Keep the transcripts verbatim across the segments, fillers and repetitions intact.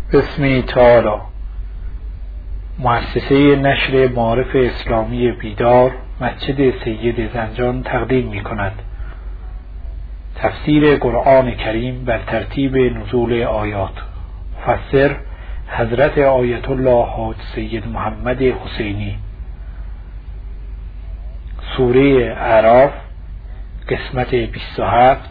بسم تعالی. مؤسسه نشر معارف اسلامی بیدار مسجد سید زنجان تقدیم می کند تفسیر قرآن کریم بر ترتیب نزول آیات. مفسر حضرت آیت الله حاج سید محمد حسینی. سوره اعراف قسمت بیست و هفت،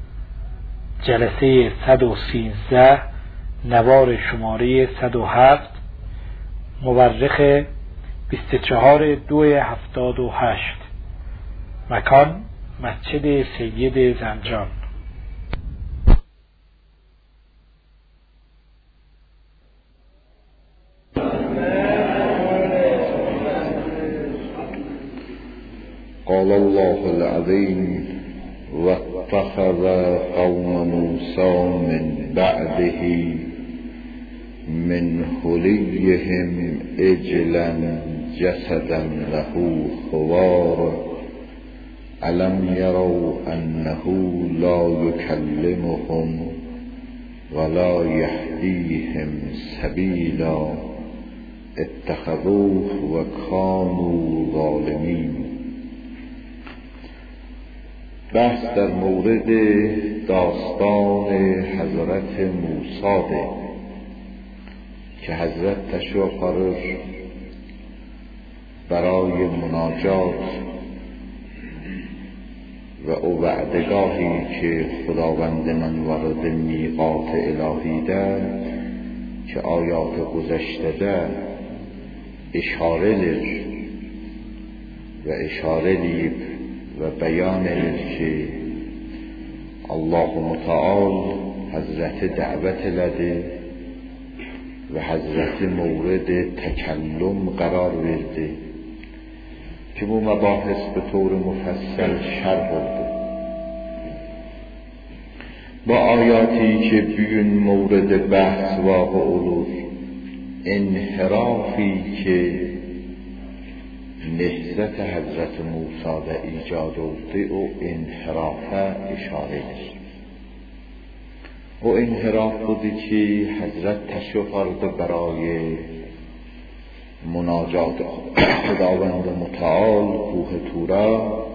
جلسه صد و سیزده، نوار شماره صد و هفت، مورخ بیست و چهار دو هفتاد و هشت. مکان مسجد سید زنجان. قال الله العظيم واتخذ قوم موسى من بعده من حليهم عجلا جسدا له خوار ألم يروا أنه لا يكلمهم ولا يهديهم سبيلا اتخذوه وكانوا ظالمين. بحث در مورد داستان حضرت موسی که حضرت تشوفر برای مناجات و او وعدگاهی که خداوند من وارد میقات الهی ده که آیات گذشته ده اشاره لر و اشاره لیب و بیان لر که الله متعال حضرت دعوت لده و حضرت مورد تکلم قرار ورده که بو مباحث به طور مفصل شرح برده با آیاتی که بیون مورد بحث واقع اولور انحرافی که نهضت حضرت موسی و ایجاد ورده و انحراف اشاره است. و انحراف بودی که حضرت تشریف آورده برای مناجات خداوند متعال کوه طورا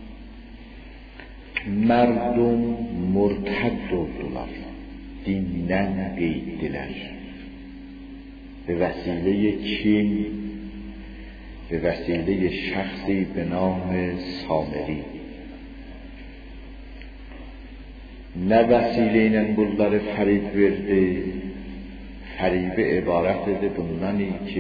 مردم مرتد oldular، dinden qeyddiler به وسیله کین، به وسیله شخصی به نام سامری. نه وسیله اینن bunları فریب verdi. Fəribə ibarət edir bundan ki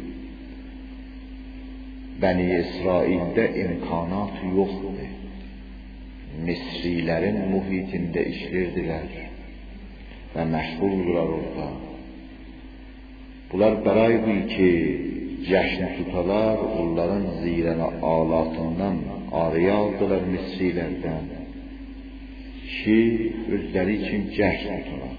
Bəni İsraildə imkanat yoxdur. Misrilərin mühitində işlərdilər və məşğuldurlar orada. Bunlar bəraydı ki cəşn tutalar, onların zirənə alatından arıya aldılar Misrilərdən ki özləri üçün cəşn tutular.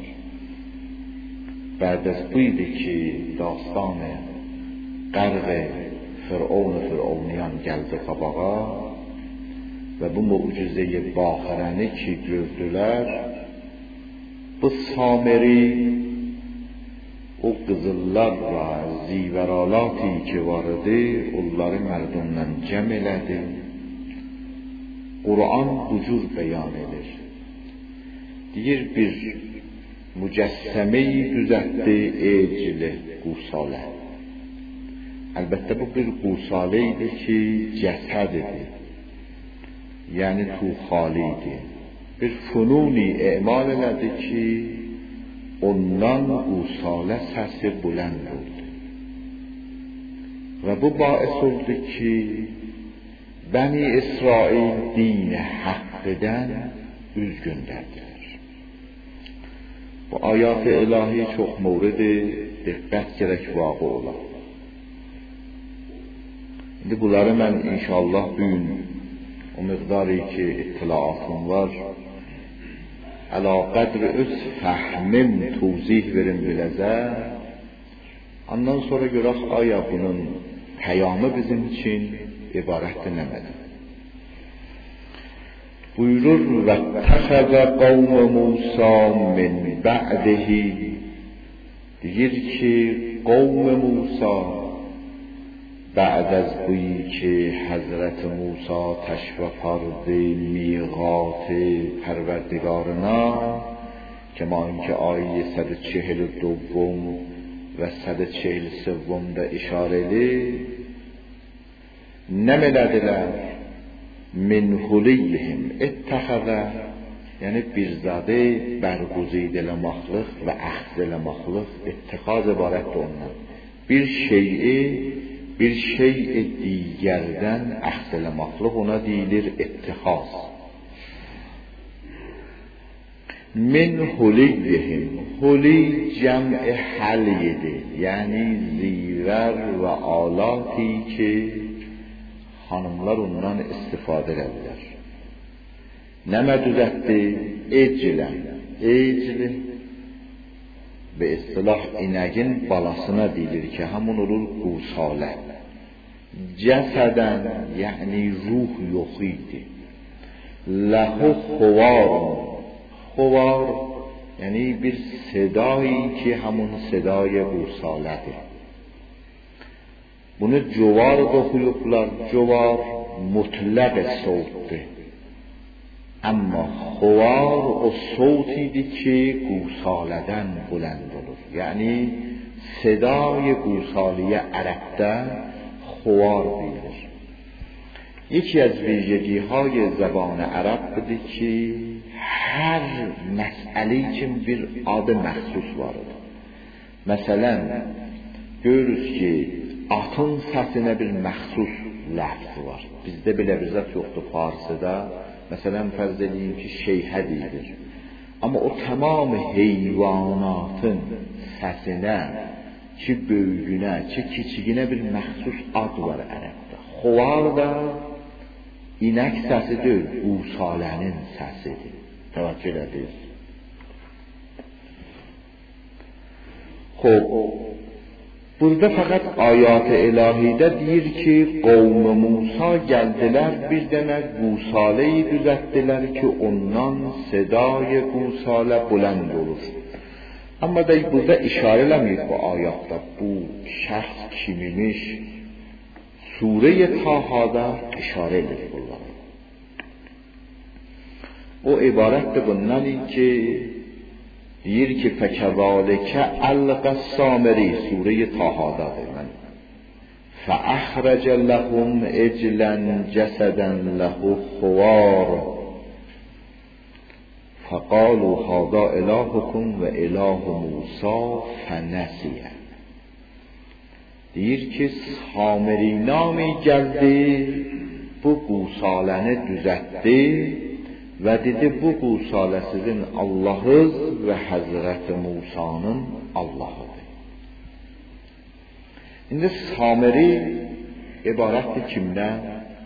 بعد از بویدی که داستان غرق فرعون و فرعونیان geldi qabağa ve bu mucizeyi bahirane ki gördüler, bu Samiri o qızıllarla ziveralatı ki vardı onları mərdumdan cəm elədi. Kur'an bu cür beyan edir. Deyir bir mücessemeyi düzeltti ecli gusale. Elbette bu bir gusaleydi ki cesed idi. Yani tuhaliydi. Bir fununi emal elədi ki ondan gusale sesi buland oldu. Ve bu bais oldu ki Bəni İsrail din hakkıdan üz gönderdiler. Bu ayat-ı ilahi çok mورد diqqət gerek vaqı olar. İndi bunları mən inşallah bugün o miqdarı ki ittilaatım var əla qədr öz fəhmim tuzih verim biləzə. Ondan sonra görək aya bunun peyamı bizim için ibarətdir nəmədir. buyurur واتخذ قوم موسی من بعده دیگر که قوم موسی بعد از بویی که حضرت موسی تشریف آورده میقات پروردگارنا که ما اینکه آیه صد و چهل و دوم و صد و چهل سوم دا اشاره لی نملدلر من حلیهم اتخذ یعنی بیرزاده برگزید لمخلق و اخذ لمخلق اتخاذ عبارت دونن بیر شیعه بیر شیء دیگردن اخذ لمخلق اونا دیلر اتخاذ من حلیهم حلی جمع حلیده یعنی زیور و آلاتی که خانمlar اونان استفاده کرده نمدوزده اجلن اجل به اصطلاح اینگین بالاسına دیlir که همون olur گوساله جسدن یعنی روح یخیده له خوار خوار یعنی bir صدایی که همون صدای گوساله bunu جوار da koyuyorlar جوار مطلق صوته اما خوار o صوتیدی که گوسالدن بلند olur یعنی صدای گوسالی عربده خوار دیگر یکی از ویژگی های زبان عرب بوده که هر مسئله‌ای که bir adı məxsus var مثلا görürüz ki atın səsinə bir məxsus lafz var bizdə belə bir zat yoxdur farsıda مثلا فرض edeyim ki şeyhə deyilir amma o tamam heyvanatın səsinə ki böyüyünə ki kiçiyinə bir məxsus ad var ərəbdə xuvar da inek səsi deyil qusalənin səsidir توجه ediniz. خب burada fakat ayat-ı ilahide deyir ki qavm Musa geldiler bir dənə qusaleyi düzəltdilər ki ondan sedای qusale buland olur. Amma da burada işarə eləmir bu ayatda bu şəxs kimimiş Sure-i Taha'da işarə edir bunlar. O ibarətdir bundan ki deyir ki fəkəzaləkə əlqə samiri Sure-i Taha'dadır. فَأَخْرَجَ لَهُمْ اِجْلًا جَسَدًا لَهُ خُوَارٌ فَقَالُوا هَذَا إِلَٰهُكُمْ وَإِلَٰهُ مُوسَىٰ فَنَسِیَ deyir ki Samiri nami gəldi bu qusaləni düzəltdi və dedi bu qusalə sizin Allah'ız və Həzrəti Musa'nın Allah'ıdır. İndi Samiri ibarətdir kimdən?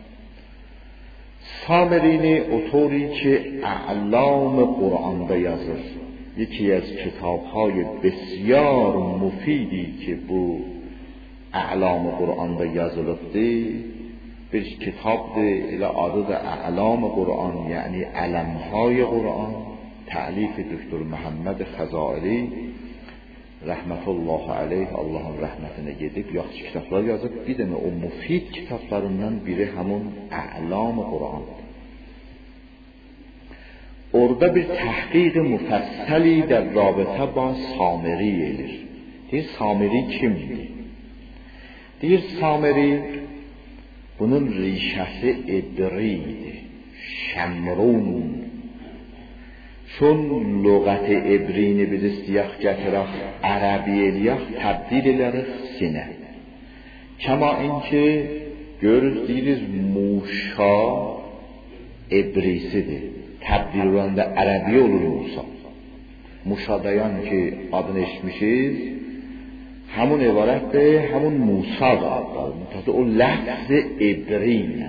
Samirini otoری که اعلام قرآن'da yazır. یکی از کتاب‌های بسیار مفیدی که bu اعلام قرآن'da yazılıbdır. Bir kitabdır, elə adı da اعلام قرآن یعنی علم‌های قرآن. تألیف دکتر محمد خزائلی رحمت الله علیه Allah'ın rəhmətinə gedib yaxşı kitablar yazıb. Bir dənə o müfid kitablarından biri həmin اعلام قرآن. Orada bir təhqiq müfəssəli در رابطه با Samiri edir. Deyir Samiri kimdir? Deyir Samiri bunun rişəsi edridir. Şəmrun. Çون lüğət ebrini biz istiyaq gətirək ərəbi eliyaq təbdil elərik sinə. Kəma inki görürüz deyiriz Muşa ebrisidir. Təbdil olanda ərəbi olur Musa. Muşadayan ki adını eşitmişiz همون عبارت همون موسی داد منتها اون لفظ عبری نه.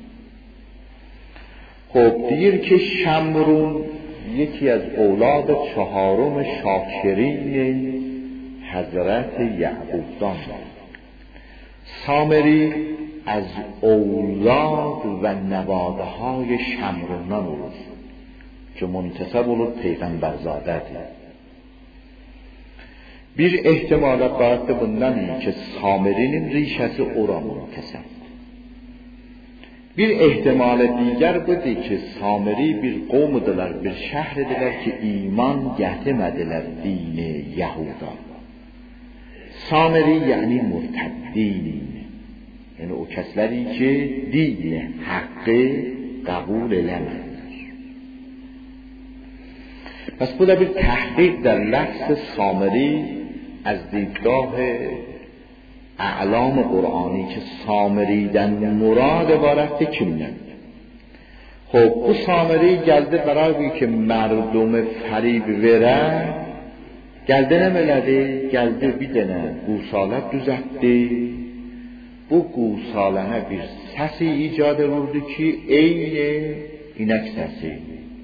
خب دیر که شمرون یکی از اولاد چهارم شاکرین حضرت یعقوب دان سامری از اولاد و نواده های شمرونان بود که منتسب بود پیغمبرزاده. Bir ehtimala qarşı bundan ki Samirinin rişəsi ora müntəsəb. Bir ehtimala digər budur ki Samiri bir qovmudular, bir şəhridilər ki iman gətirmədilər dini Yahuda. Samiri yəni murtəddin. Yəni o kəsləri ki dini haqqı qəbul eləmədilər. پس bu da bir تحقیق در لفظ سامری از دیدگاه اعلام قرآنی که سامریدن مراد عبارت kimden؟ خب bu سامری geldi برای که مردم فریب vere geldi ne meledi? Geldi bir dene gusale düzeltti. Bu gusalene bir sesi icat oldu ki eyni inek sesi.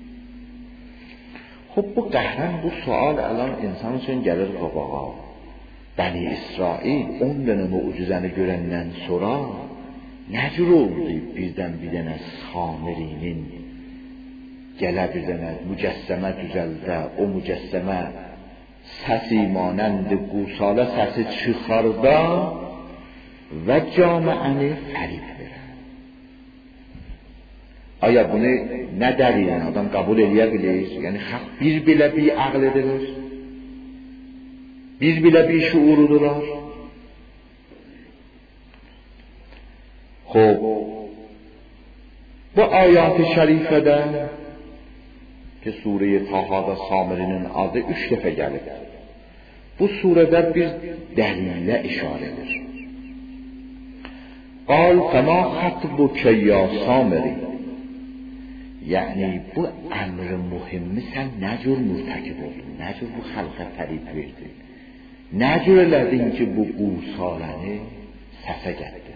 خب bu قهرن bu sual الان insan için gelir qabağa. Bəni İsrail on dənə mucizəni görəndən sonra nəcür oldu birdən bir dənə Samirinin gələ bir dənə mücəssəmə düzəldə, o mücəssəmə səsi manənd qusala səsi çıxarda və camiəni fərib verə. Aya bunu nə dəlilən adam qəbul eləyə bilir? Yəni xalq bir belə bir ağl edilir. Bir belə bir şuurudular. Xo'p, bu ayat-ı şərifədə ki Sure-i Tahada Samirinin adı üç dəfə gəlib. Bu surədə bir dəlilə işarə edir. قال فما خطبك ya Samiri. Yəni bu əmr mühimmi sən nə cür mürtəkib oldun? Nə cür bu xalqa fərib verdin? Nə cür elədin ki bu qusaləni səsə gəldi?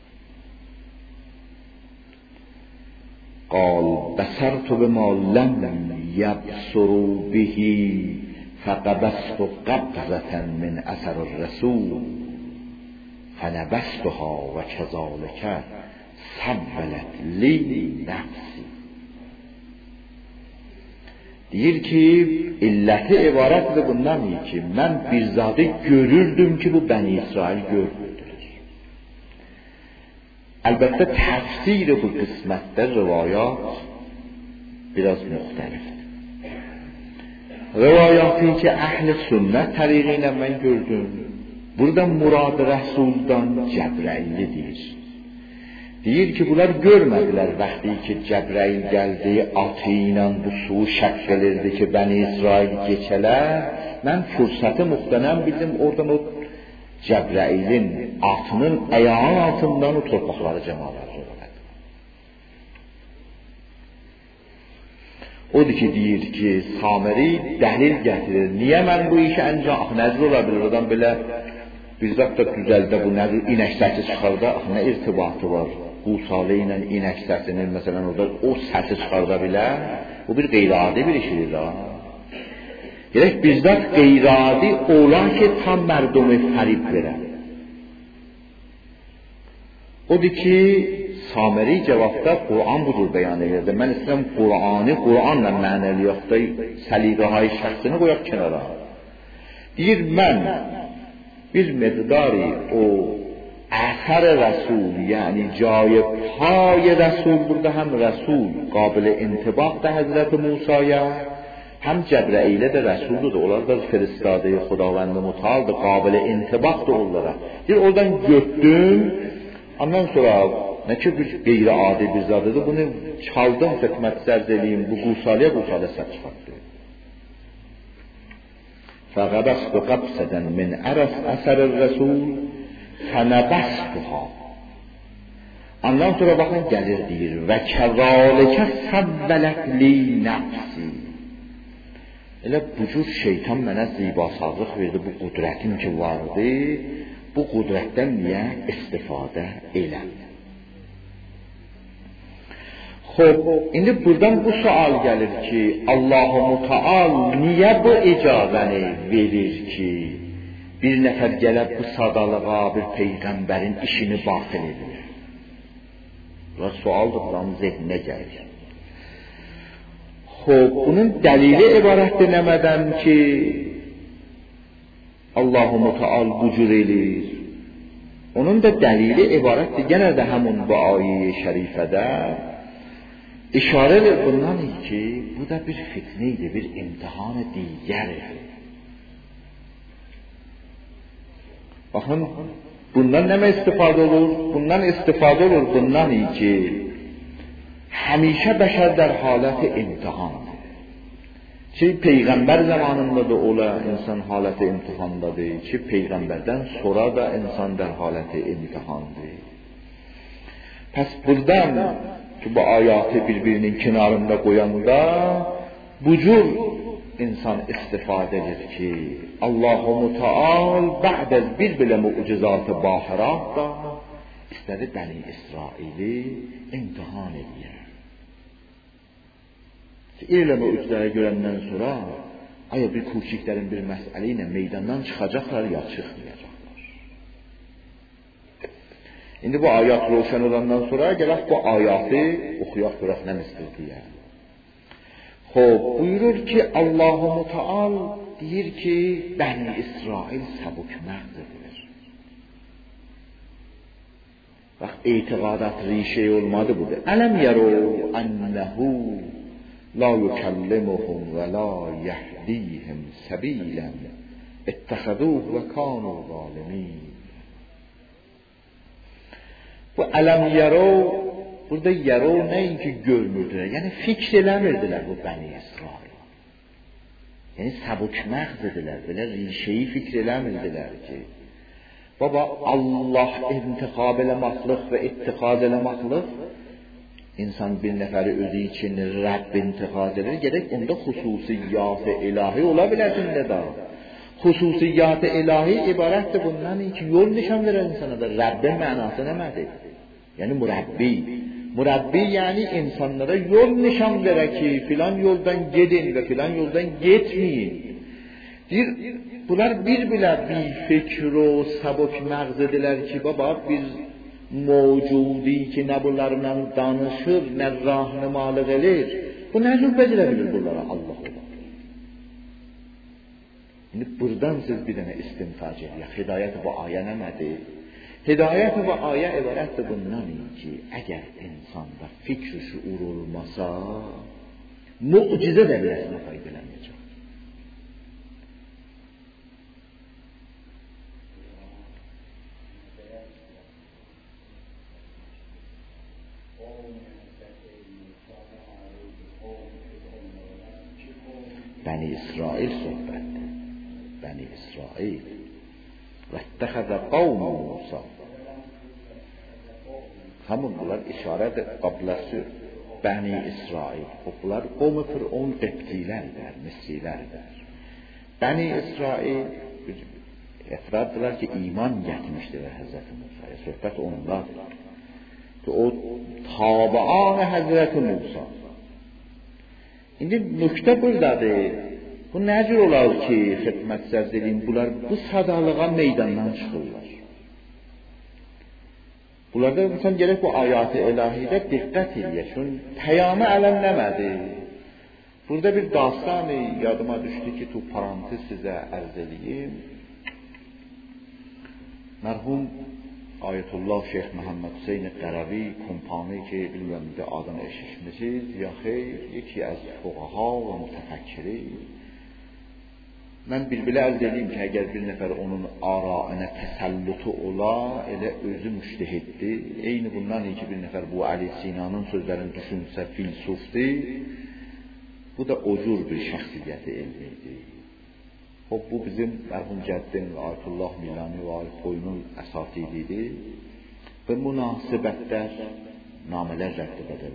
قال بصرت بما لم يبصروا به فقبضت قبضة من أثر الرسول فنبذتها وكذلك سولت لي نفسي. Deyir ki, illəti ibarətdir bundan ki, mən bir zadı görürdüm ki, bu Bəni İsrail görmürdür. Əlbəttə, təfsir bu qismətdə rivayat biraz müxtəlifdir. Rivayatı ki, əhl-i sünnət təriqi ilə mən gördüm. Burada murad Rəsuldan Cəbrailli deyir. Deyir ki, bunlar görmədilər vaxtı ki, Cəbrail gəldi, atı ilə bu suyu şəq gəlirdi ki, Bəni İsrail geçələr. Mən fürsəti müxtənəm bildim, oradan o Cəbrailin atının ayağın altından o torpaqları cəmaları zorladı. Odur ki, deyir ki, Samiri dəlil gətirir. Niyə mən bu işi ancaq nəzr ola bilir? Oradan belə bizzat da düzəldə bu nəzr inək səsi çıxarda, nə irtibatı var? Qusalə ilə inək səsinin, məsələn, orada o səsi çıxarda bilər. Bu bir qeyri-adi bir işidir da. Gerək bizzat qeyri-adi ola ki, tam mərdumi fərib verər. Odur ki, Samiri cavabda Qur'an budur bəyan edirdi. Mən istəyirəm Qur'anı, Qur'anla mənəli yoxda səliqə-hay şəxsini qoyaq kənara. Deyir, mən bir miqdari o اثر رسول یعنی جای پای رسول burada هم رسول قابل انطباق ده حضرت موسی هم جبرائیل ده رسول ده onlar da فرستاده خداوند متعال ده قابل انطباق ده onlara. Bir oradan gördüm. Ondan sonra ne ki bir qeyri adi bir zadıdır. Bunu çaldım hikmet zərzeliyim bu qusaliyə qusaliyə səs çıxartdı. فقبضت قبضة من أثر الرسول فنبذتها. Ondan sonra baxın gəlir deyir və kəzalikə səvvələt li nəfsi. Elə bu cür şeytan mənə zibasazlıq verdi, bu qudrətim ki vardı, bu qudrətdən niyə istifadə elədi? Xoş, indi buradan bu sual gəlir ki, Allah-u Müteal niyə bu icazəni verir ki, bir nəfər gəlib bu sadalığa bir peyğəmbərin işini batil edir? Bu sualdır, buranın zehninə gəlir. Xoş, bunun dəlili ibarətdir nəmədən ki, Allahu Teala bu cür eləyir. Onun da dəlili ibarətdir yenə də həmin bu ayə-i şərifədə işarə edir bundan ki, bu da bir fitneydir, bir imtihan digərdir. Baxın, bundan nə istifadə olur? Bundan istifadə olur bundan ki, həmişə bəşər در حالت imtihandır. Ki peyğəmbər zamanında da ola insan haləti imtihandadır, ki peyğəmbərdən sonra da insan در حالت imtihandır. Pəs buradan ki bu ayatı birbirinin kenarında qoyanda bu cür insan istifadə edir ki Allahu Teala بعد از bir belə mucizat bahirat da istədi Bəni İsraili imtihan edir. Elə mucizeləri görəndən sonra aya bir kuşiklərin bir məsələ ilə meydandan çıxacaqlar ya çıxmayacaqlar. İndi bu ayat roşan olandan sonra gələk bu ayatı oxuyaq görək nə istəyir deyə. Xoş, buyurur ki Allahu Teala deyir ki Bəni İsrail səbuk məğzədir. Bax etiqadat rişə olmadı budur. Ələm yəru ənəhu لا يكلمهم ولا يهديهم سبيلا اتخذوه وكانوا ظالمين. Bu ələm yərə burada yərə nəinki görmürdülər, yəni fikr eləmirdilər bu Bəni İsrail. Yəni səbuk məğzədirlər, belə rişəyi fikr eləmirdilər ki baba Allah intiqab eləməklik və ittiqad eləməklik İnsan bir nəfəri özü için Rəbb intiqad edir, gerek onda xüsusiyyat-ı ilahi ola biləsində da. Xüsusiyyat-ı ilahi ibarətdir bundan ki, yol nişan verir insana da. Rəbbin mənası nədir? Yəni mürəbbi. Mürəbbi yəni insanlara yol nişan verir ki, filan yoldan gedin və filan yoldan getməyin. Bir, bunlar bir-birə bir fikr o sabuk məğzədirlər ki, baba biz mevcudi ki ne bunlarla danışır, ne rahnumalık edir. Bu ne cür becerebilir bunlara Allah Allah. Şimdi buradan siz bir tane istintac ediyor. Hidayet bu aya nedir? Hidayet bu aya ibarettir bundan ki eğer insanda fikr şuur olmasa mucize de birisine faydalanmayacak. Bəni İsrail söhbətdir. Bəni İsrail. وَاتَّخَذَ قَوْمُ مُوسَى. Həmin bunlar işarədir, qabləsi Bəni İsrail. Bunlar qovmu Fir'un qibtilərdir, misrilərdir. Bəni İsrail etirafdırlar ki iman getmişdirlər Həzrəti Musa'ya. Söhbət onlardır. Ki o tabi'an Həzrəti Musa. İndi nöqtə buradadır. Bu nə cür olar ki, xidmət sərz bunlar bu sadalığa meydandan çıxırlar. Bunlarda insan gerek bu ayat-ı ilahidə diqqət edir. Çünki peyamı ələnləmədi. Burada bir dastanı yadıma düşdü ki, tu parantez sizə ərz edeyim. Mərhum Ayetullah Şeyh Muhammed Hüseyin Qəravi kompani ki, bilmem de adını eşitmişsiniz ya xeyr, yeki az fuqaha və mütəfəkkiri. Mən bir-bilə əldə edeyim ki, əgər bir nəfər onun arayına təsəllutu ola, elə özü müştehiddir. Eyni bundan ki, bir nəfər bu Ali Sinanın sözlərini düşünsə filsufdir. Bu da o cür bir şəxsiyyəti elmidir. Hop, bu bizim mərhum cəddin və Ayetullah Milani və Ayetxoyunun əsatididir və münasibətlər namələr rədd edir.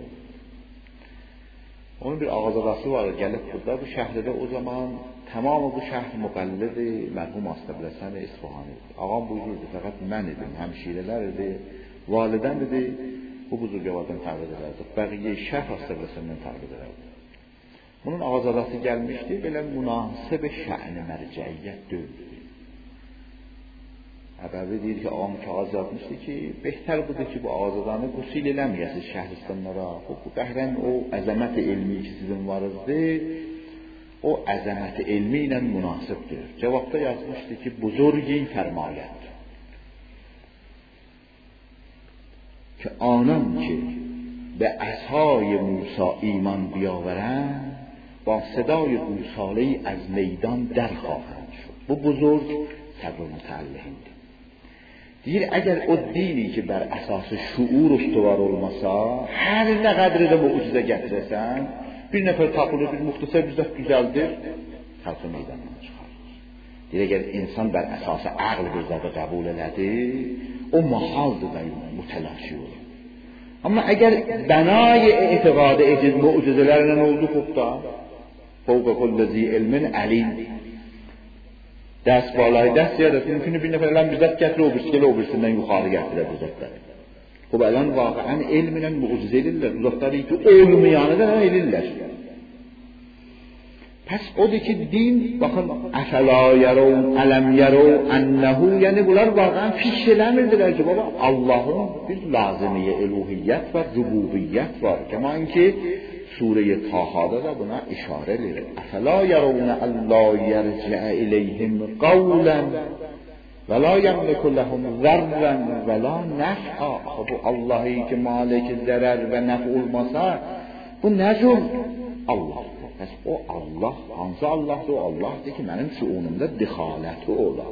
Onun bir ağazadası var, gəlib burada bu şəhərdə o zaman tamamı bu şəhər müqəllidi mərhum Astabləsən İsfahanidir. Ağam buyururdu, fəqət mən idim, həmşirələr idi, validəm idi, bu buzurgavadan təqlid edərdi. Bəqiyə şəhər Astabləsəndən təqlid edərdi. Bunun ağazadası gəlmişdi, belə münasib şə'n-i mərcəiyyət dövdür. Əbəvi deyir ki, ağam kağız yazmışdı ki, behter budur ki, bu ağazadanı qusil eləməyəsiz şəhristanlara. Bu bəhrən o əzəmət-i ilmi ki, sizin varızdır, او عظمت علمی اینم مناسبdir. Cevapta yazmıştı ki buzurgi فرماید که آنان که به عصای موسی ایمان بیاورند با صدای گوساله‌ای از میدان در خواهند شد. Bu بزرگ صبر متعلهinde. Deyir اگر o dini ki bər əsası şuur üstüvar olmasa, hər nə qədər də mucizə gətirəsən, bir nəfər tapılır, bir muxtasar bizdə düzəldir, xalqı meydanına çıxarır. Deyir əgər insan bər əsası ağl bir zadı qəbul elədi, o mahaldır və mütəlaşi olur. Amma əgər bənay etiqadı ediz mucizələrlə oldu xubda, fawqa kulli zi ilmin alim. Dərs balay dərs ziyadəsi mümkünü bir nəfər eləm bizət gətirir, o birisi gələ o birisindən yuxarı gətirir bizətləri. O bələn vaqiən elminlə mucizə edirlər, uzaqları ki, olmayanı da edirlər. Pəs odur ki, din, baxın, əfəla yərəv, ələm yərəv, ənəhu, yəni bunlar vaqiən fiş eləmirdilər ki, baba, Allah'ın bir lazimiyə eluhiyyət var, rububiyyət var. Kəman ki, Sure-i Taha'da da buna işare edilir. Əfəla yərəvnə əllə yərcə iləyhim qavlən və la yəmliku ləhum zərrən və la nəf'a. Bu Allah'ı ki, malik zərər və nəf olmasa, bu necür Allah'dır. Pəs o Allah, hansı Allah'dır? O Allah'dır ki, mənim şuunumda dixaləti olar.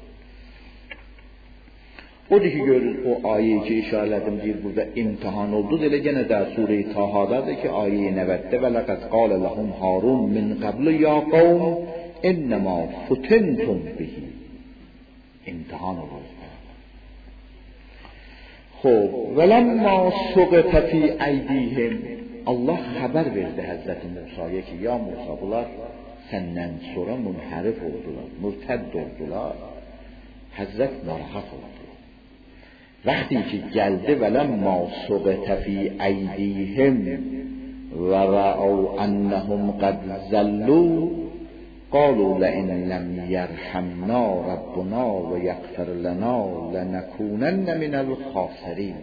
Odur ki, görürüz o ayeyi ki, işarələdim deyir, burada imtihan oldu. Elə gənə də Sure-i Taha'dadır ki, ayeyi nəvətdə və ləqəd qalə ləhum Harun min qəbli ya qavm innəmə futintum bihi. İmtihan olur. Xob, və ləmmə suqətə fi əydihim. Allah xəbər verdi Həzrəti Musa'ya ki, ya Musa, bunlar səndən sonra münhərif oldular, mürtədd oldular. Həzrət narahat oldu. وقتی که گلده ولما سقط فی ایدیهم و رأوا انهم قد ضلوا قالوا لئن لم یرحمنا ربنا و یغفر لنا لنکونن من الخاسرین.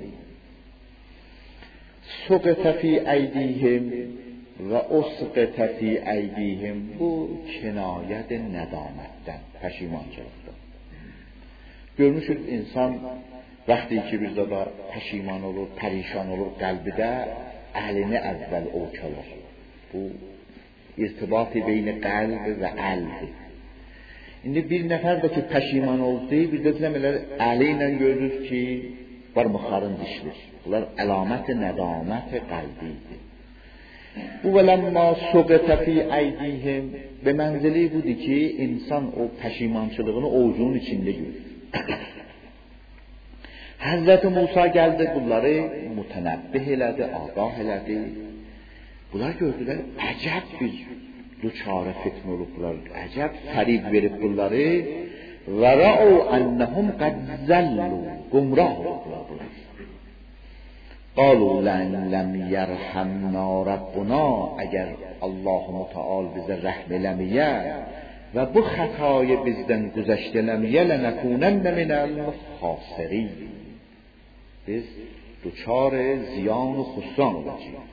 سقط فی ایدیهم و اسقط فی ایدیهم bu kinayet nedametten, پشیمان شدن. Görmüşüz insan وقتی که bir zada پشیمان olur, پریشان olur قلبdə əlini əvvəl o çalar. Bu irtibatı beyn qəlb və əldir. İndi bir nəfər də ki پشیمان oldu, bir də demələr əli ilə görürüz ki barmaqların dişlir. Bunlar əlamət nədamət qəlbidir. Bu vələmma suqətə fi əydihim به mənzili budur ki insan o پشیmançılığını ovucunun içində görür. Həzrəti Musa gəldi, bunları mütənəbbih elədi, ağah elədi. Bunlar gördülər, əcəb bir duçarə fitnə olublar, əcəb fərib verib bunları. Və rəu ənəhum qəd zəllu, qumrah olublar bunlar. Qalu lən ləm yərhəmna Rabbuna, əgər Allah-u Müteal bizə rəhm eləməyə və bu xətayı bizdən güzəşt eləməyə lənəkunənnə minəl xasirin. Biz duçar ziyan و خسران olacağıq.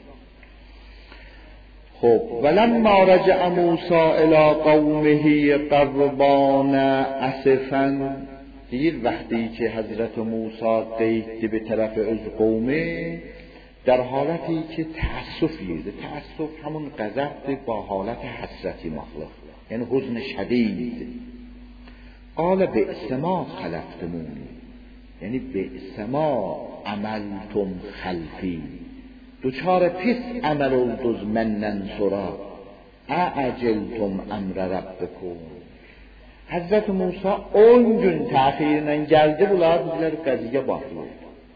خب ولما رجع موسى الى قومه غضبان اسفا. deyir وقتی که حضرت موسی قیدی به طرف öz قومه در حالتی که تأسف یده. تأسف همون غضب با حالت حسرتی مخلوق، یعنی حزن شدید. قال بئس ما خلفتمونی، یعنی بئس ما عملتم خلفی، دوچار پس عمل اولدوز منن سرا اعجلتم امر ربکم. Həzrət Musa on gün təxirlə gəldi, bunlar bizlər qəziyə baxıyor.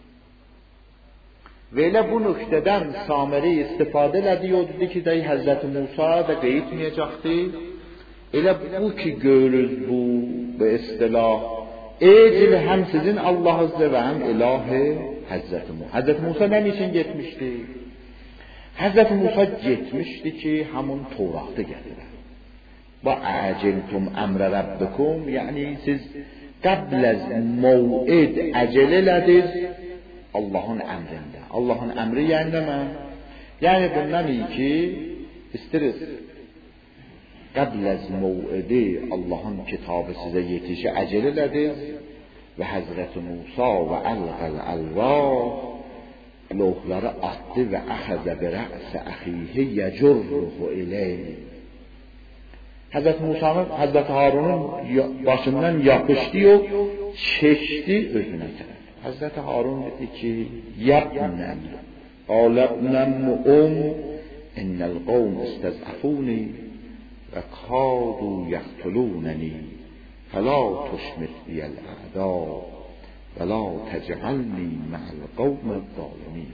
Və elə bu nöqtədən Samiri istifadə elədi, o dedi ki, dey Həzrət Musa da qeyitməyəcəkdi. Elə bu ki görür bu به اصطلاح ecil hem sizin Allah'ızdır ve hem ilahi Hazreti Musa. Hazreti Musa ne için gitmişti? Hazreti Musa gitmişti ki hamun Tevrat'ı getirir. Ve aceltum emre rabbikum, yani siz qabl az mev'id acele elədiniz Allah'ın emrinde. Allah'ın emri yani ne? Yani bundan iyi ki isteriz Qəbl az möv'idi Allahın kitabı sizə yetişə əcəl elədiniz və Həzrət Musa və əlqəl əlvah lövhları atdı və əxəzə bi rə'si əxihi yəcurruhu ileyh. Həzrət Musa'nın, Həzrət Harun'un başından yapışdı o, çekti özünə tərəf. Həzrət Harun dedi ki, yabnən, qalabnən mu'um, innəl qavm istəzəfuni və kadu yəqtulunəni, fəla tuşmit biyəl əda, və la təcəalni mə'l qavmə zalimin.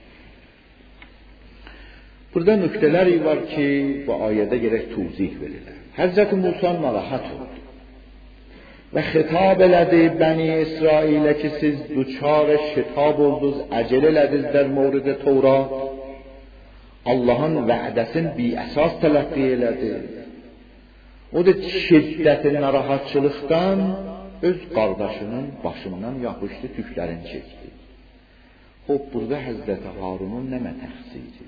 Burada nöqtələri var ki, bu ayədə gərək tuzih verilir. Həzrət Musa narahat oldu və xitab elədi Bəni İsrailə ki, siz duçar şitab oldunuz, əcəl elədiniz در مورد Tevrat. Allah'ın vədəsini bi əsas tələqqi elədi. O da şiddəti narahatçılıqdan öz qardaşının başından yapışdı, tüklərini çəkdi. O, burada Həzrət Harunun nə məqsədi?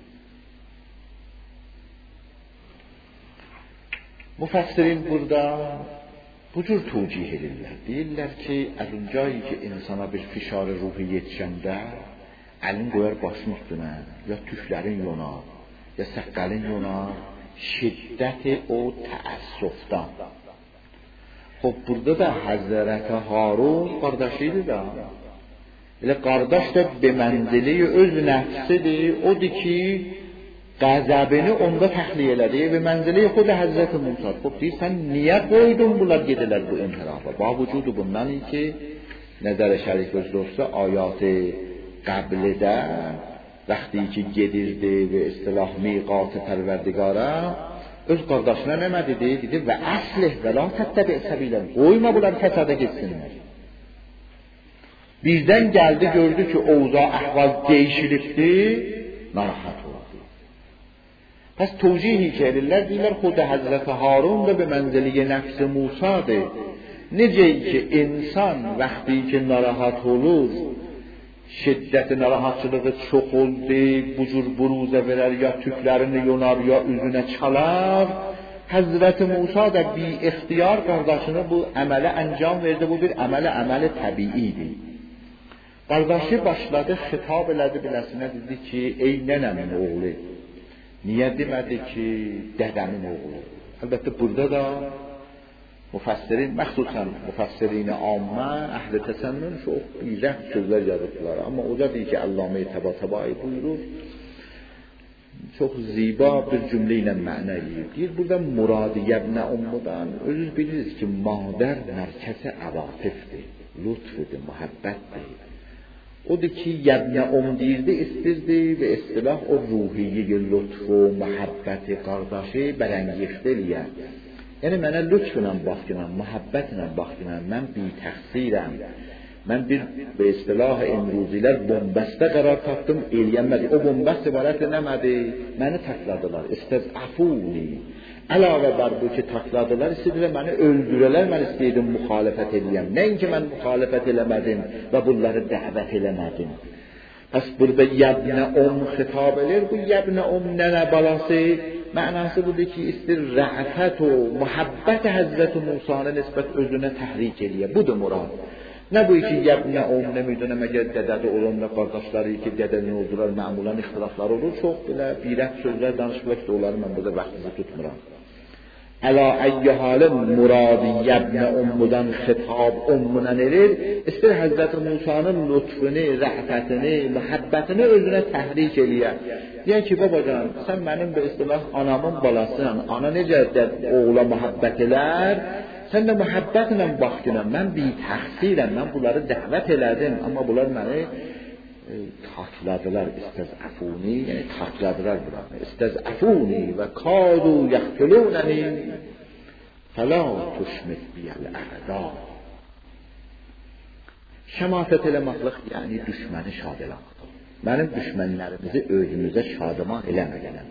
Müfəssirin burada bu cür tövcih edirlər. Deyirlər ki, əvvəlcəyi ki, insana bir fişar ruhi yetişəndə əlin qoyar başın üstünə, ya tüklərin yonar, ya səqqəlin yonar, şiddəti o təəssüfdən. Xub, burada da Həzrət Harun qardaşıydı da. Elə qardaş da be mənzili öz nəfsidir, odur ki, qəzəbini onda təxliyə elədi və mənzili xud Həzrət Musa. Xub, deyir, sən niyə qoydun bunlar gedilər bu inhirafa? Ba vücudu bundan ki, nəzər-i şərif özlürsə, ayat-ı qəblidə vəxti ki gedirdi və istilah miqat-ı pərverdigara öz qardaşına nə dedi? Dedi, və əslih və la təttəbi səbilən. Qoyma bunlar fəsada getsinlər. Bizdən gəldi, gördü ki, oğza əhval değişilibdi, narahat oldu. Pəs tövcihi ki edirlər, deyirlər, xud Həzrət Harun da bir mənziliyə nəfsi Musadır. Necə ki, insan vəxti ki narahat olur, şiddəti narahatçılığı çox oldu, bu cür buruzə verər, ya tüklərini yonar, ya üzünə çalar. Həzrət Musa da bir ixtiyar qardaşını bu əmələ əncam verdi, bu bir əmələ əməli təbiidir. Qardaşı başladı, xitab elədi biləsinə, dedi ki, ey nənəmin oğlu, niyə demədi ki, dədəmin oğlu? Əlbəttə, burada da müfəssirin, məxsusən müfəssirin-i ammə, əhl-i təsənnün çox birəq sözlər yazıblar. Amma o da deyir ki, Allamə-i Təba-Təbai buyurur, çox ziba bir cümlə ilə mənə yiyib. Deyir, burada Muradiyə ibn Ummudan, özünüz bilirsiniz ki, madər mərkəzi əvatifdir, lütfüdür, mühəbbətdir. Odur ki, yəbnə um deyirdi, istirdi və istilah o ruhiyyi lütfu, mühəbbəti, qardaşı bərəngixdə eləyər. Yəni, mənə lütfünə baxdına, mühəbbətlə baxdına, mən bir təxsirəm. Mən bir be istilah imruzilər bombəstə qərar tapdım, eləyənmədi. O bombəst ibarət nəmədi? Məni takladılar, istəzəfuni. Əlavə bər bu ki, takladılar, istədilər məni öldürələr, mən istəyirdim müxalifət eləyəm. Nəinki mən müxalifət eləmədim və bunları dəvət eləmədim. Pəs burada yəbnə um xitab edir, bu yəbnə um nənə balası, mənası budur ki, istir rəfət o, mühabbət Həzrət Musanı nisbət özünə təhrik eləyə. Budur murad. Nə bu ki, yəbnə um, nə müdünəm, əgər dədədə olanla qardaşları ki, dədəni oldular, məmulan ixtilaflar olur, çox belə birət sözlər danışmaq ki, onları mən burada vaxtınızı tutmuram. Əla əyyə halin muradi yəbnə ummudan xitab ummunan erir, istir Həzrət Musanın lütfünü, rəhfətini, mühabbətini özünə təhrik eləyə. Deyən ki, babacan, sən mənim bir istilah anamın balasısan, ana necə oğula mühabbət elər, sən də mühabbətlə baxdına, mən bir təxsirəm, mən bunları dəvət elədim, amma bunlar məni e, takladılar, istəzəfuni, yəni takladılar bunları, istəzəfuni və kadu yəxtulunəni fəla tuşmit biyəl ə'da. Şəmatət eləmaqlıq, yəni düşməni şad eləmaqdır. Mənim düşmənlərimizi özümüzə şadıman eləməyənəm.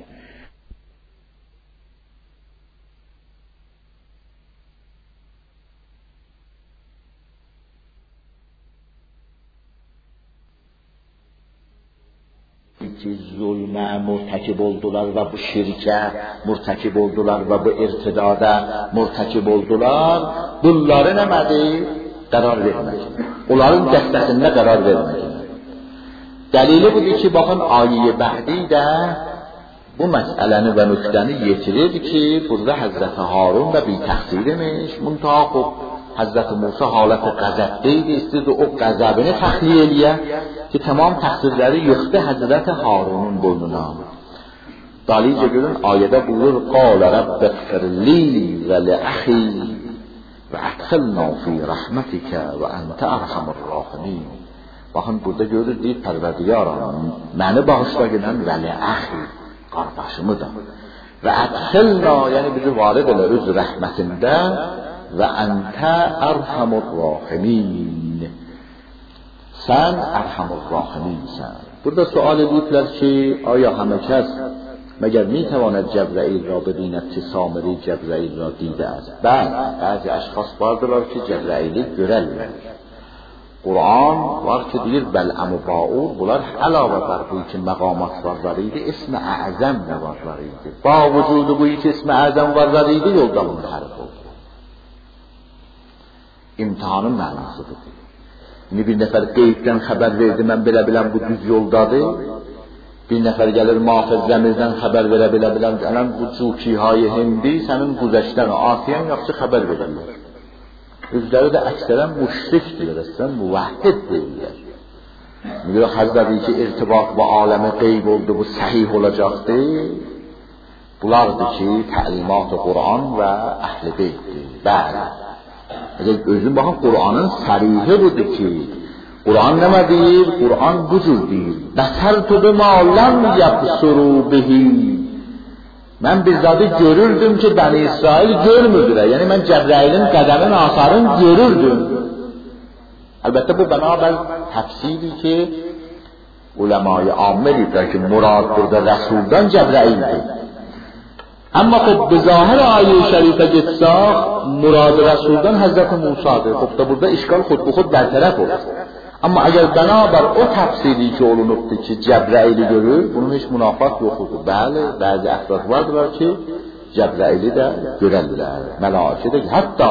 ki zulme murtakib oldular ve bu şirke murtakib oldular ve bu irtidada murtakib oldular. Bunları nəmədi? Qərar vermək. Onların dəstəsində qərar vermək. Dəlili budur ki, baxın ayə-i bəhdi də bu məsələni və nüktəni yetirir ki, burada Həzrəti Harun da bir təqsir imiş. Muntaha xub Həzrəti Musa halət-i qəzəbdə idi, istəyirdi o qəzəbini təxliyə eləyə ki, tamam təqsirləri yıxdı Həzrəti Harunun boynuna. Dalicə görün, ayədə buyurur: "Qalə Rabbi ighfirli və li əxi və ədxilna fi rəhmətikə və əntə ərhamur rahimin." Baxın, burada görür, deyir, Pərverdigaram, məni bağışla gələn və li əxi, qardaşımı da. Və ədxilna, yəni bizi varid elə öz rəhmətində və əntə ərhamur rahimin. Sən ərhamur rahiminsən. Burada sual ediblər ki, آیا همه کس مگر میتواند جبرائیل را ببیند که سامری جبرائیل را دیده است؟ بله، بعضی اشخاص باردırlar ki Cəbrəili görərlər. Quran var ki deyir Bəl'əm və Ba'ur, bunlar əlavə bər bu iki məqamat varlar idi, ismi əzəm də varlar idi. Ba vücudu bu iki ismi əzəm varlar idi, yolda münhərif oldu. İmtihanın mənasıdır. İndi bir nəfər qeybdən xəbər verdi, mən belə biləm bu düz yoldadır. Bir nəfər gəlir Mahfəz Zəmirdən xəbər verə bilə biləm, gələn bu cukihay-ı hindi sənin güzəşdən atiyən yaxşı xəbər verirlər. Özləri də əksərən müşrikdir, əslən müvəhhid deyirlər. Müdürə Həzrəti ki, irtibat və aləmi qeyb oldu, bu səhih olacaqdır. Bunlardır ki, təlimat-ı Quran və əhl-i beytdir. Bəli. Əgər özün baxın, Quranın sərihi budur ki, Quran nəmə deyir? Quran bu cür deyir. Bəsərtu bimə ləm yəbsuru bihi. Mən bir zadı görürdüm ki, Bəni İsrail görmürdülər. Yəni, mən Cəbrəilin qədəmin asarını görürdüm. Əlbəttə, bu bənabər təfsiri ki, uləma-i ammə deyirlər ki, murad burada Rəsuldan Cəbrəildir. Amma xub, bizahir ayə-i şərifə getsaq, murad Rəsuldan Həzrəti Musadır. Xub da burada işgal xud bu xud bərtərəf olur. Amma əgər bənabər o təfsiri ki, olunubdur ki, Cəbrəili görür, bunun heç münafat yoxudur. Bəli, bəzi əfrad vardırlar ki, Cəbrəili də görərlər, mələkə də. Hətta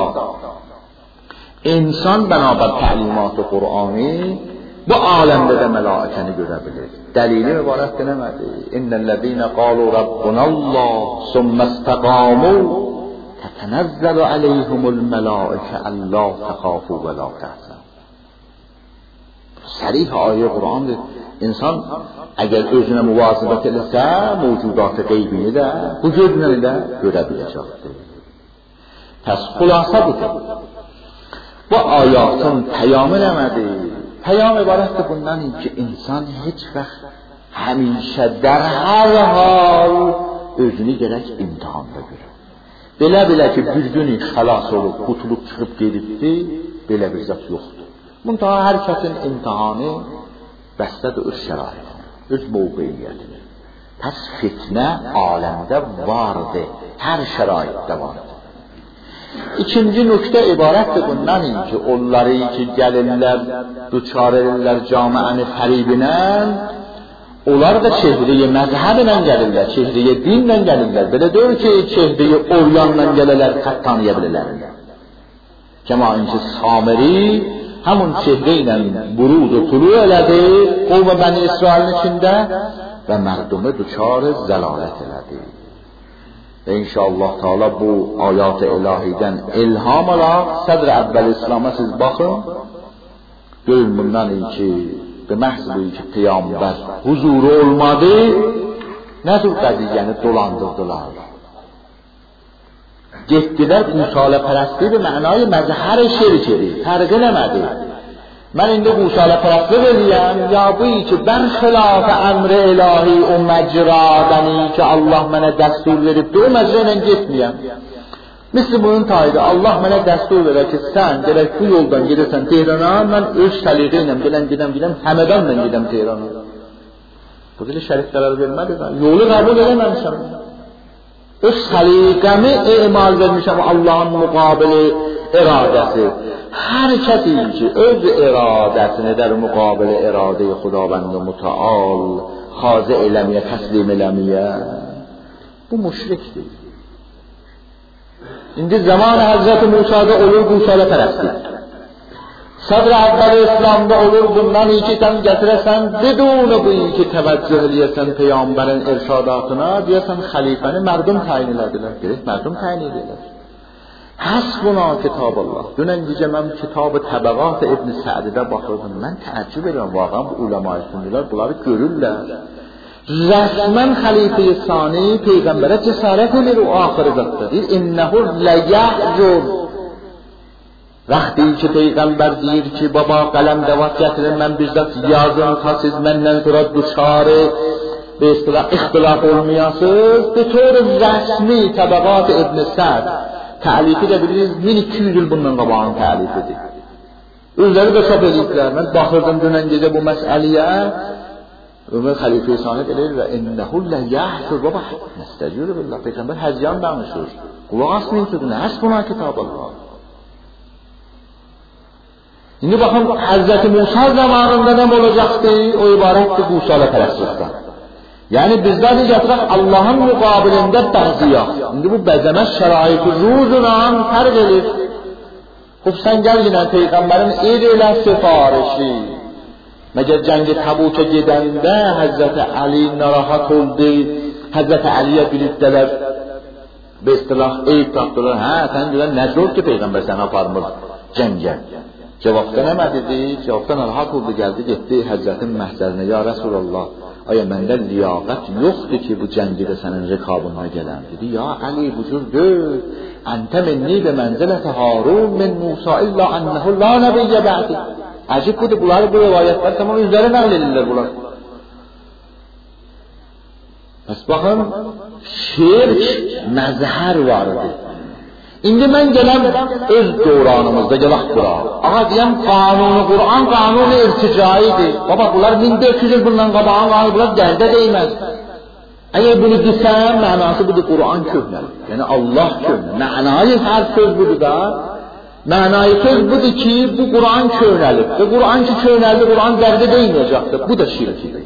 insan bənabər təlimat-ı Qur'ani bu aləmdə də mələkəni görə bilir. Dəlili mübarəkdir nəmədir? İnnəl-ləzīnə qalu Rabbunallah summəstəqamu tətənəzzəlu aleyhumul mələkə əllə təxafu və lə təhzənu. Sərih ayə Qur'andır. İnsan əgər özünə müvazibət eləsə, mövcudat-ı qeybini də bu gözlə ilə görə biləcəkdir. Pəs xülasə budur. Bu ayatın pəyamı nəmədir? Pəyam ibarətdir bundan ki, insan heç vaxt həmişə dər hər hal özünü gərək imtihanda görür. Belə-belə ki, bir gün xəlas olub, qutulub çıxıb gedibdir, belə bir zat yoxdur. Muntaha hər kəsin imtihanı bəstədir öz şəraitini, öz mövqeyiyyətini. Pəs fitnə aləmdə vardır, hər şəraitdə vardır. İkinci nöqtə ibarətdir bundan ki, onları ki, gəlirlər, düçar edirlər camiəni fəribinə, onlar da çehriyə məzhəbinə gəlirlər, çehriyə dinlə gəlirlər. Belə deyil ki, çehriyə oryanla gəlirlər, xət tanıya bilirlər. Kəma inki Samiri həmun çehrə ilə burudu tulu elədi, qovma Bəni İsrailin içində və mərdumə düçar zəlalət elədi. Və inşallah Teala bu ayat-ı ilahidən ilham alaq, sədr əvvəl İslam'a siz baxın, görün bundan ki, və məhz bu ki, Peyğəmbər huzuru olmadı, nə tür qədiyyəni dolandırdılar. Getdilər Qusalə pərəstliyi bir mənayı məzhər şirk idi, fərqi nəmədi? Mən indi Qusalə pərəstlik eləyəm, ya bu ki, bərxilaf əmr-i ilahi o məcradəni ki, Allah mənə dəstur veribdir, o məcra ilə getməyəm. Misli bunun taydı, Allah mənə dəstur verər ki, sən gələk bu yoldan gedirsən Tehrana, mən öz səliqə ilə gələn gedəm, gedəm, həmədanla gedəm Tehrana. Bu dili şərif qərar vermədi, yolu qəbul eləməmişəm. Öz səliqəmi emal vermişəm Allahın müqabili iradəsi. Hər kəsi ki, öz iradəsini dər müqabili iradə-i Xudavənd-i Müteal خاضع لمیه تسلیم لمیه bu müşrikdir. İndi zaman Hazreti Musa'da olur gusale peresti. Sadr evvel İslam'da olur bundan iki sen getiresen bedune bu iki teveccüh ediyesen peygamberin irşadatına diyesen halifeni merdum tayin ediler. Gerek merdum tayin ediler. Hasbuna kitab Allah. Dünən gecə mən kitab-ı Təbəqat İbn Sə'didə baxırdım. Mən təəccüb edirəm, vaqan bu uləma-i sünnilər bunları görürlər. Rəsmən xəlifə-i sani peyğəmbərə cəsarət edir o axırı zətdə. Deyir, innəhu ləyəhzur. Vaxtı ki peyğəmbər deyir ki, baba qələm dəvat gətirin, mən bizzat yazım ta siz məndən sonra düşarı və ixtilaf olmayasız. Bir tör rəsmi Təbəqat İbn Sə'd təlifi də bilirsiniz, min iki yüz il bundan qabağın təlifidir. Özləri də çap ediblər. Mən baxırdım dünən gecə bu məsələyə. Ömər xəlifə-i sani edir və innəhu ləyəhzur. Baba, nəstəcür billah. Peyğəmbər həzyan danışır. Qulaq asmayın sözünə. Həsbuna kitab Allah. İndi baxın, Həzrəti Musa zamanında nə olacaqdı? O ibarətdir qusala pərəstlikdən. Yani bizler de yatırak Allah'ın mukabilinde bəziyyah. Şimdi bu bəzəməz şəraiti ruzundan fərq edir. Xub sən gəl yine Peyğəmbərin eid ilə sifarişi. Məgər cəngi Təbuka gedəndə Həzrəti Ali narahat oldu. Həzrəti Aliyə birlikdələr. Be istilah eid tapdılar. Hə, sən gələn nəcrur ki Peyğəmbər səni aparmır cəngə. Cavabda nə dedi? Cavabda narahat oldu, gəldi, getdi Həzrətin məhzərinə. Ya Rəsulallah, aya məndə liyaqət yoxdur ki bu cəngidə sənin rikabına gələm. Dedi, ya Ali bu cür deyil. Əntə minni və mənzələtə Harun min Musa illa ənəhu la nəbiyyə bə'di. Əcib budur, bunları bu rivayətlər tamam üzləri nəql edirlər bunlar. Bəs baxın, şirk məzhər vardır. İndi mən gələm öz dövranımızda gələk bura. Ağa deyəm qanunu, Qur'an qanunu irticaidir. Baba bunlar min dörd yüz il bundan qabağın qanunu, bunlar dərdə deyməz. Əgər bunu desəm, mənası budur Qur'an köhnəli. Yəni Allah köhnəli. Mənayı hər söz budur da. Mənayı söz budur ki, bu Qur'an köhnəlidir. Və Qur'an ki köhnəlidir, Qur'an dərdə deyməyəcəkdir. Bu da şirkidir.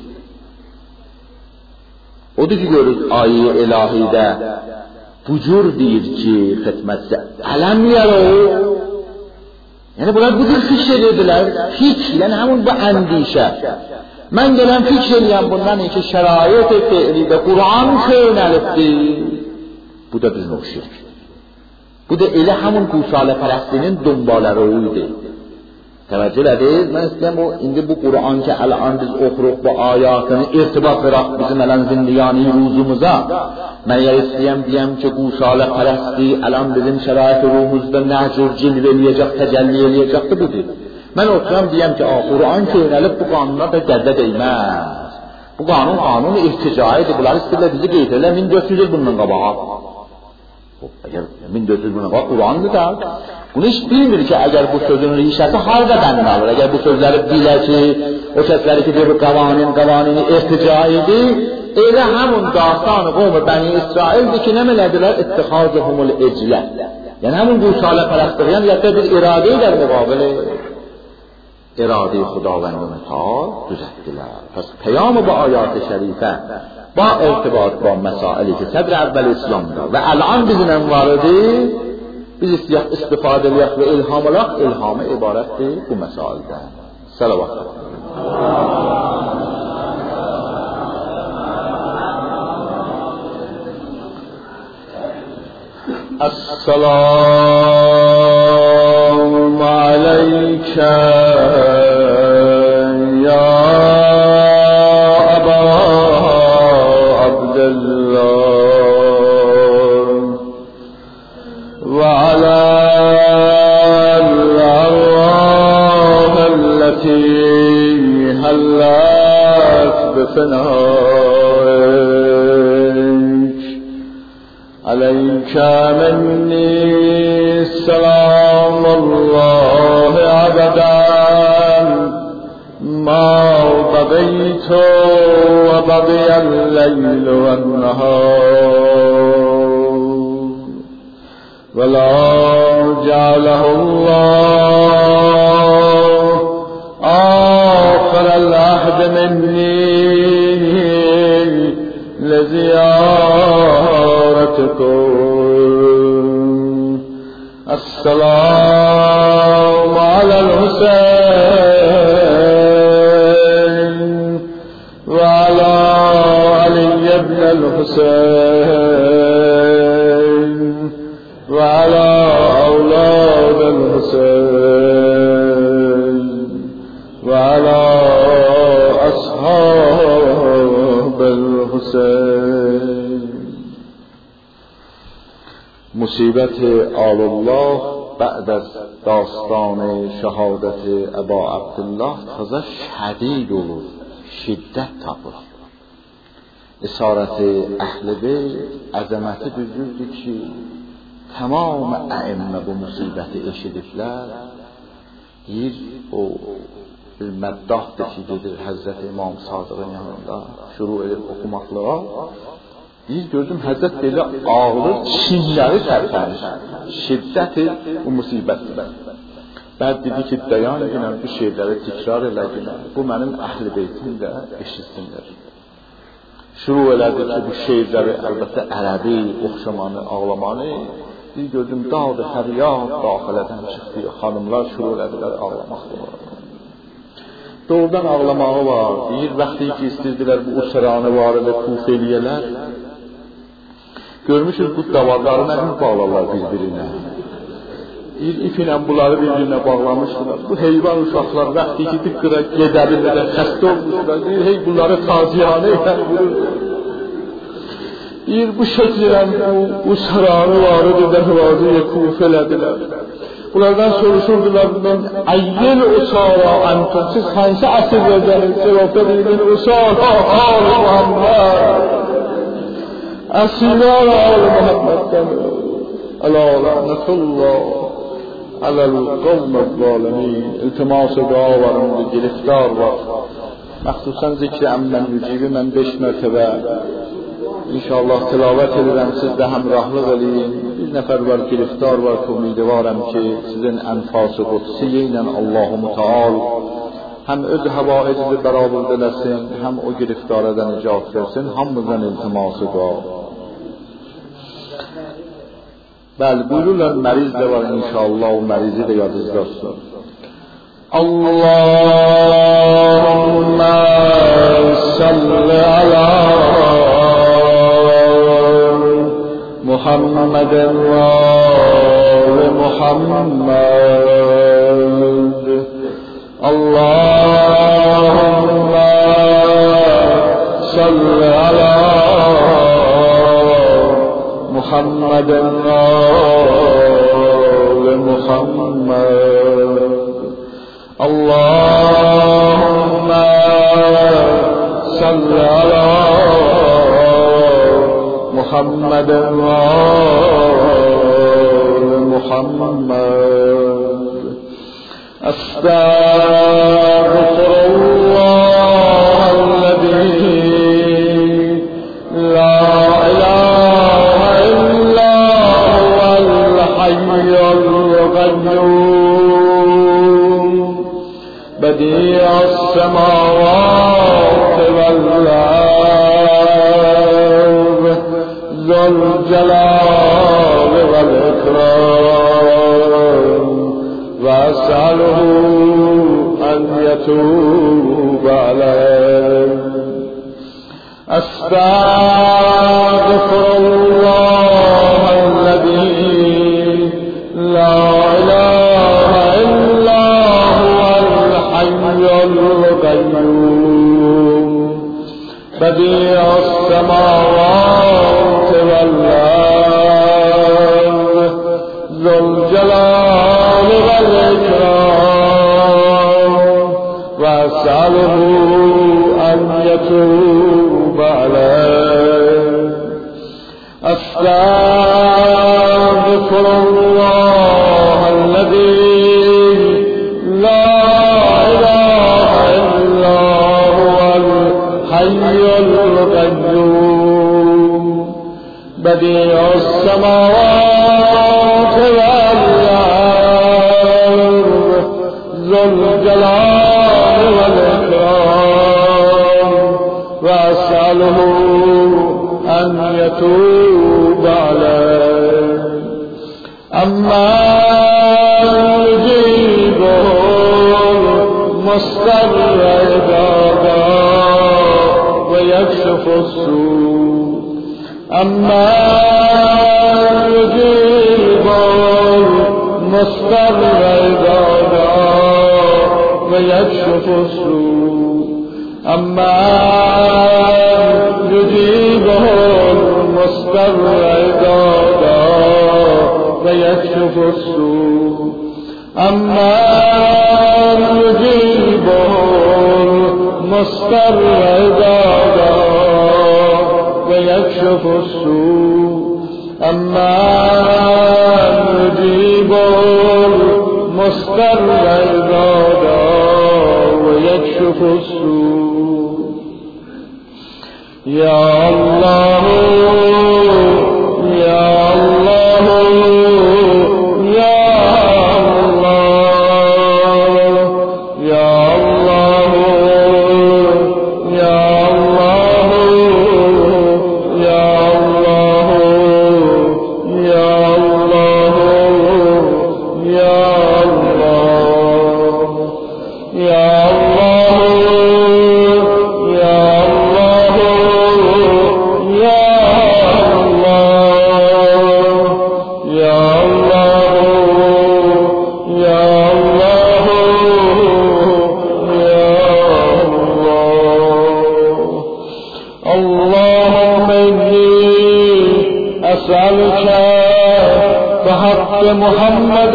Odur ki görürüz ayə ilahidə. Bu cür deyir ki, xidmətsə ələm yarayır. Yəni bunlar bu cür fikr edirlər. Fikr, yəni həmin bu əndişə. Mən gələn fikr eləyəm bundan ki, şərait-i fe'lidə Qur'an köynəlibdir. Bu da bizim o şirkdir. Bu da elə həmin qusalə pərəstinin dumbalarıdır. Təvəccüh ediniz, mən istəyəm o, indi bu Qur'an ki, əl-an biz oxuruq bu ayatını irtibat verək bizim ələn zindiyani ruzumuza. Mən yer istəyəm, deyəm ki, qusalə pərəsti ələn bizim şərait-i ruhumuzda nəcur cilv eləyəcək, təcəlli eləyəcəkdir budur. Mən oturam, deyəm ki, Qur'an köynəlib bu qanuna da dərdə deyməz. Bu qanun qanunu irticaidir, bunlar istəyirlər bizi qeyd edirlər, min dörd yüz il bundan qabağa. Əgər min dörd yüz bundan qabağa Qur'andır da. Bunu hiç bilmir ki, əgər bu sözün rişəsi haradadan alır, əgər bu sözləri bilə ki, o səsləri ki, bu qavanin, qavanini irticaidir, elə həmin dastan-ı qovmu Bəni İsraildir ki, nə mələdilər? İttixazıhumul eclə. Yəni həmin qusalə pərəstliğən, yətə bir iradə ilə müqabili iradə-i xudavəndini ta düzətdilər. Pəs peyam-ı bu ayat-ı şərifə ba irtibat ba məsaili ki, sədr əvvəl İslamda və əl-an bizim ənvarıdır, biz istiyaq istifadə eləyək və ilham olaq, ilhamı ibarətdir bu məsaildən. Salavat. As-salamu aleykə ya Aba Abdullah və alə al-arwah allati hallat bifenayk alayka minni salamullahi abadan ma baqaytu wa baqiya al-layl wan-nahar ولا جعله الله آخر العهد مني السلام على الحسين وعلى علي بن الحسين وعلى أولاد الحسين وعلى أصحاب الحسين. مصیبت آل الله بعد از داستان شهادت ابا عبدالله تازه شدید و شدت تابد. اسارت اهل بیت عظمت بزرگی که تمام ائمه bu musibeti eşidiblər. Deyir o məddah dekidir Həzrət İmam Sadiqin yanında şuru edib oxumaqlığa. Deyir gördüm Həzrət belə ağır çinləri tərpənir. Şiddəti bu musibətdir. Bəd dedi ki dayan edin bu şeyləri təkrar elədin. Bu mənim əhl-i beytim də eşitsinlər. Şuru elədi ki bu şeyləri əlbəttə ərəbi oxşamanı, ağlamanı. Bir gördüm dağda fəryad daxilədən çıxdı. Xanımlar şuru elədilər ağlamaqdır. Doğrudan ağlamağı var. Deyir vaxtı ki istəyirdilər bu usranı var və kuf eləyələr. Görmüşüz bu davarları nə gün bağlarlar bir-birinə. Deyir ipinə bunları bir-birinə bağlamışdılar. Bu heyvan uşaqlar vaxtı ki tıqqıra gedə bilmədən xəstə olmuşlar. Deyir hey bunları taziyanə ilə vurur. Deyir bu şəkilən bu sıranı varıdır dəhvazıya kuf elədilər. Bunlardan soruşurdular bundan əyyil usara antum, siz hansı əsirlərdəniz? Cevabda deyilin usara al-ı Muhammed, əsirlər al-ı Muhammeddən. Əla lənətullah aləl qavməz zalimin. İltimas-ı dua varımdır, giriftar var. Məxsusən zikri əmmən yücibi mən beş mərtəbə İnşallah tilavət edirəm, siz də həmrahlıq eləyin. Bir nəfər var, giriftar var ki, umidivarəm ki, sizin ənfas-ı qudsiyə ilə Allah-u Müteal həm öz həvaicizi bərabər eləsin, həm o giriftarədən icat versin, hamımızdan iltiması dua. Bəli, buyururlar, məriz də var inşallah, o mərizi də yadınızda olsun. Allahümme salli ala محمد وآل محمد اللهم صل على محمد وآل محمد اللهم صل على محمد وآل محمد أستغفر الله الذي لا إله إلا هو الحي القيوم بديع السماوات والأرض ذو الجلال والإكرام وأسأله أن يتوب عليه أستغفر الله الذي لا إله إلا هو الحي القيوم بديع السماوات والأرض ذو الجلال والإكرام وأسأله أن يتوب عليه أستغفر الله الذي لا إله إلا هو الحي القيوم بديع السماوات والأرض ذو الجلال والإكرام وأسأله أن يتوب عليه أما يكشف السوء أما يجيب المضطر إذا دعا ويكشف السوء أما يجيبه المضطر إذا دعا ويكشف السوء أما يجيبه المضطر إذا دعا ويكشف السوء أما يجيب المضطر إذا دعا ويكشف السوء يا الله يا الله يا الله يا الله يا الله يا الله يا الله يا الله يا الله يا الله يا الله يا الله يا الله يا الله اللهم إني أسألك بحق محمد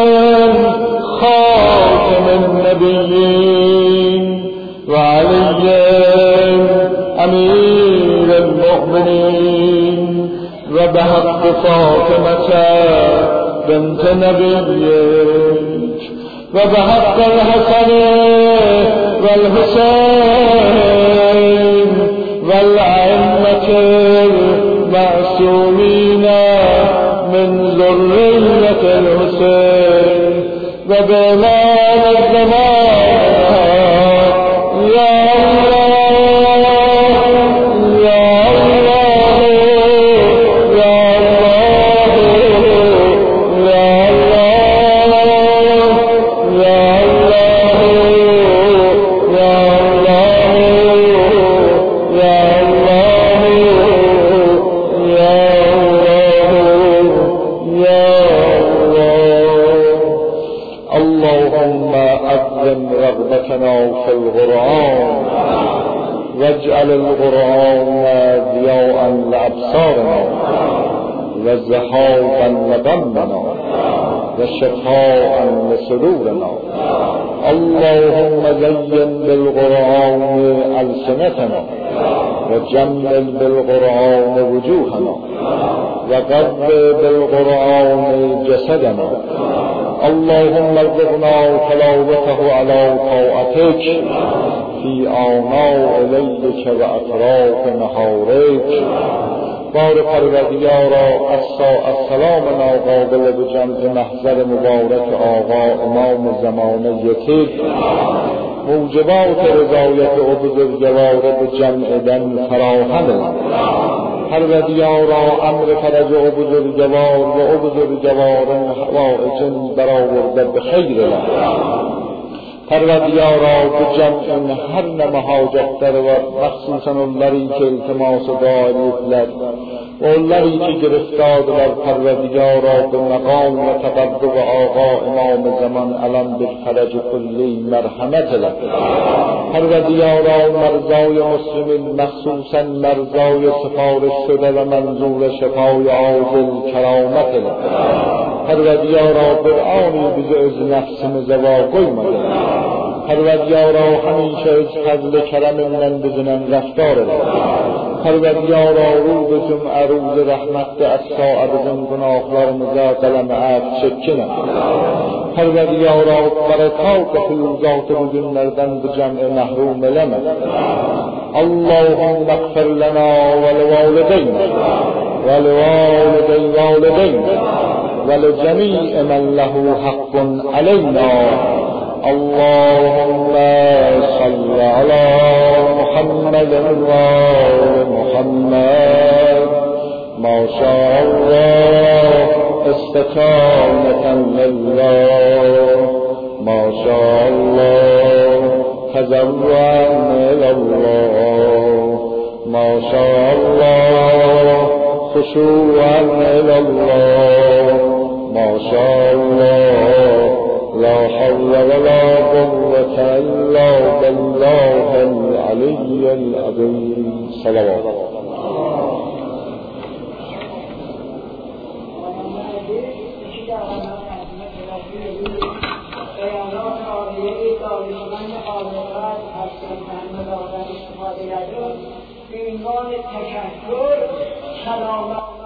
خاتم النبيين وعلي أمير المؤمنين وبحق فاطمة بنت نبيك وبحق الحسن والحسين والأئمة المعصومين من ذرية الحسين وبإمام الزمان يا الله يا الله يا الله يا الله يا الله يا الله يا الله يا الله اللهم أقم رغبتنا في القرآن واجعل القرآن ضياء لأبصارنا وزهاقا لقلبنا وشفاء لصدورنا اللهم زين بالقرآن ألسنتنا وجمل بالقرآن وجوهنا وقرب بالقرآن جسدنا اللهم ارزقنا تلاوته على طاعتك في آناء ليلك وأطراف نهارك بار پروردگارا السلام ناقابل به جمع محضر مبارک آقا امام زمانه یکی موجبات رضایت او بزرگوار به جمع دن فراهم پروردگارا امر فرج او بزرگوار و او بزرگوار حوائج برآورده به خیر پروردگارا به جمع هر نمه حاجت در و مخصوصا اونلری که التماس داریدلر و اونلری که گرفتار در پروردگارا به مقام و تقرب آقا امام زمان الان بالفرج کلی مرحمت لد پروردگارا مرزای مسلمین مخصوصا مرزای سفارش شده و منظور شفای عاجل کرامت لد پروردگارا برآنی بز از نفس مزواقی مده پروردگارا همیشه از فضل کرم من بزنن رفتار لد پروردگارا رو بزم عروض رحمت از ساعت بزن گناهlarımıza قلم عفو çekkinəm پروردگارا برکات فیوزات bu günlerden bu cem'i mahrum eleme اللهم اغفر لنا ولوالدينا ولوالدي والدينا ولجميع من له حق علينا اللهم صل على محمد وآل محمد ما شاء الله استقامة لله ما شاء الله تضرعا إلى الله ما مشروعا إلى الله ما شاء الله لا حول ولا قوة إلا بالله العلي العظيم. صلوات. به عنوان تشکر سلام